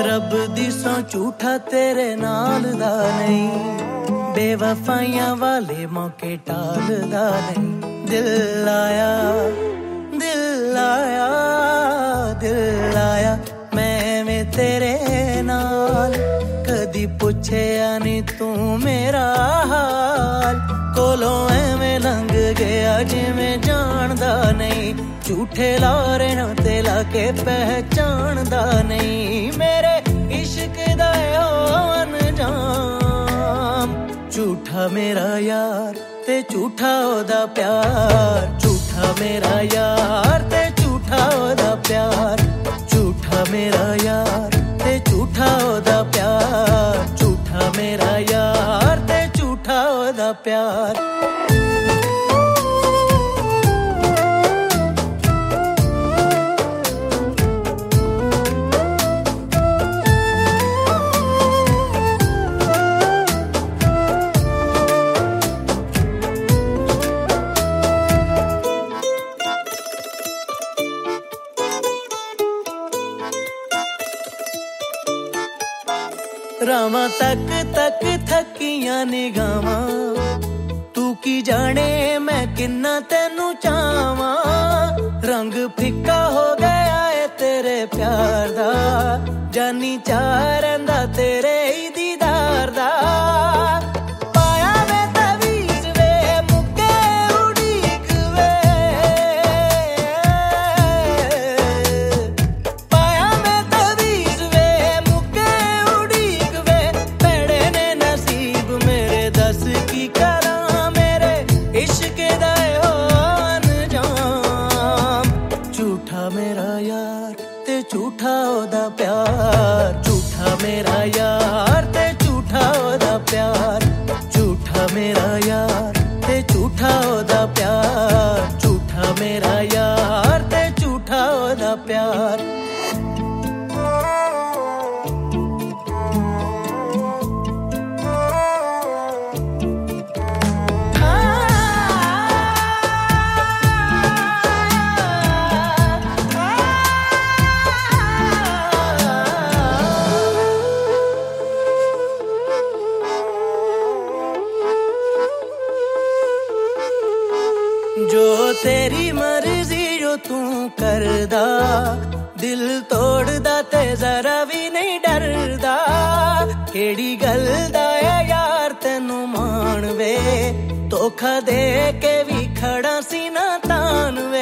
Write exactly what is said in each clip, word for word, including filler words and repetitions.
रब दी सौ झूठा तेरे नाल दा नहीं बेवफाइयां वाले मौके टालदा नहीं दिल आया दिल आया दिल आया मैं में तेरे नाल कदी पुछया नहीं तू मेरा हाल कोलों एवें लंघ गया जिवें जानदा नहीं झूठे लारे ना ते लाके पहचानदा नहीं मेरे इश्क दा अनजाम झूठा मेरा यार ते झूठा ओदा प्यार झूठा मेरा यार ते झूठा ओदा प्यार झूठा मेरा यार ते झूठा ओदा प्यार झूठा मेरा यार ते झूठा ओदा प्यार रावां तक तक थकियां निगाहां तू की जाने मैं किन्ना तैनू चाहां रंग फिक्का हो गया है तेरे प्यार दा जानी चाह रंदा तेरे ही दीदार दा पाया वे तवीज वे मुक्के उड़ीक वे पाया वे तवीज वे मुक्के इश्क दा अनजाम झूठा मेरा यार ते झूठा ओदा प्यार झूठा मेरा यार ते झूठा ओदा प्यार झूठा मेरा यार ते झूठा ओदा प्यार झूठा मेरा यार ते झूठा ओदा प्यार जो तेरी मर्जी जो तू करदा दिल तोड़दा ते जरा भी नहीं डरदा केड़ी गल दा यार तैनू मान वे धोखा दे के भी खड़ा सी ना तान वे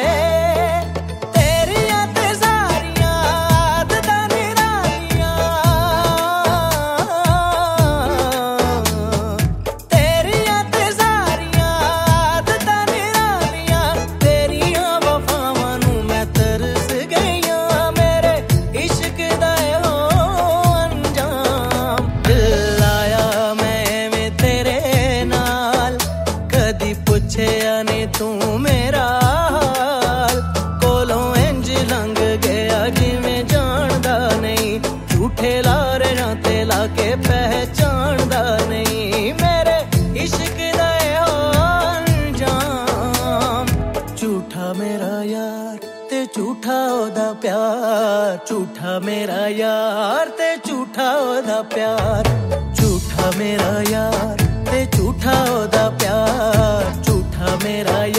पुछया ने तू मेरा हाल कोलों इंज लंघ गया जिवें जानदा नहीं झूठे लारे ना ते लाके पहचानदा नहीं मेरे इश्क दा अनजाम झूठा मेरा यार ते झूठा ओदा प्यार झूठा मेरा यार ते झूठा ओदा प्यार झूठा मेरा यार ते झूठा ओदा प्यार झूठा मेरा